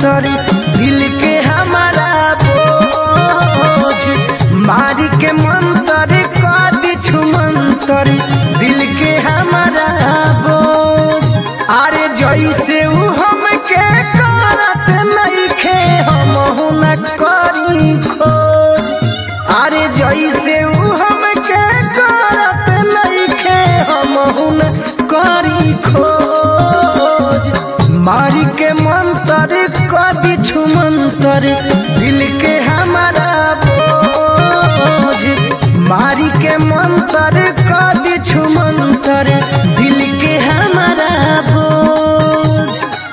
मंतर दिल के हमारा बोझ मारी के मंतर कदी छुमंतर दिल के हमारा बोझ। अरे जैसे उ हमके करत नइखे हमहु न करी खोज। अरे जैसे उ हमके करत नइखे हमहु न करी खोज। मारी के मंतर कदी छुमंतर दिल के हमारा बोझ मारी के मंतर कदी छुमंतर दिल के हमारा बोझ।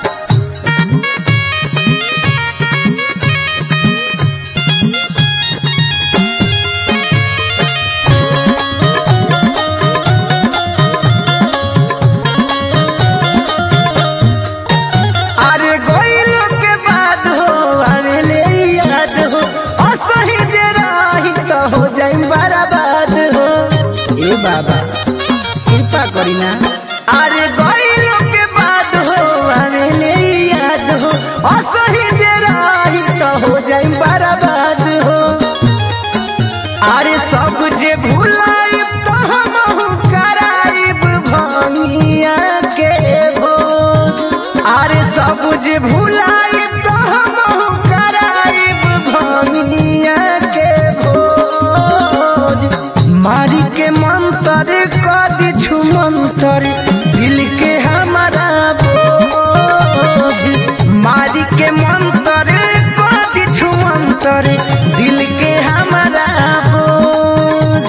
अरे गोइलो के बाद हो आवेले याद हो असही जे रही तो हो जाई बर्बाद हो। ए बाबा कृपा करी ना। अरे गोइलो के बाद हो आवेले याद हो असही जे रही तो हो जाई बर्बाद हो। अरे सब जे भुलाई तो हमहु कराइब भंगिया के भोज। अरे सब जे भुलाई तो हमहु कराइब भंगिया के भोज। मारी के मंतर कदी छुमंतर दिल के हमारा बोझ मारी के मंतर कदी छुमंतर दिल के हमारा बोझ।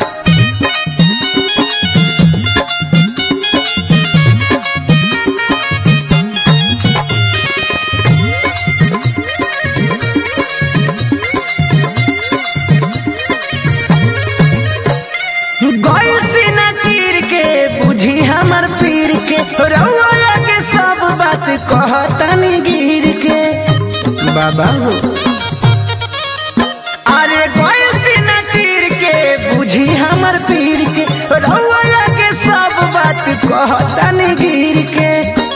गइल सीना चीर के बुझी हमर पीर के रउआ के सब बात कहतनी गिर के बाबा हो। अरे गइल सीना चीर के बुझी हमर पीर के रउआ के सब बात कहतनी गिर के।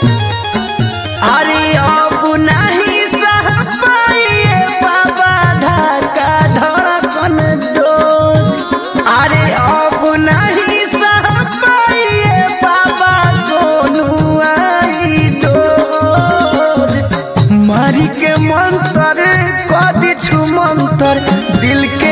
अरे अब नहीं सह पाइए बाबा ढाका धड़कन डोज। अरे अब नहीं सह पाइए बाबा सोनू आई डोज। मारी के मंतर कदी छुमंतर दिल के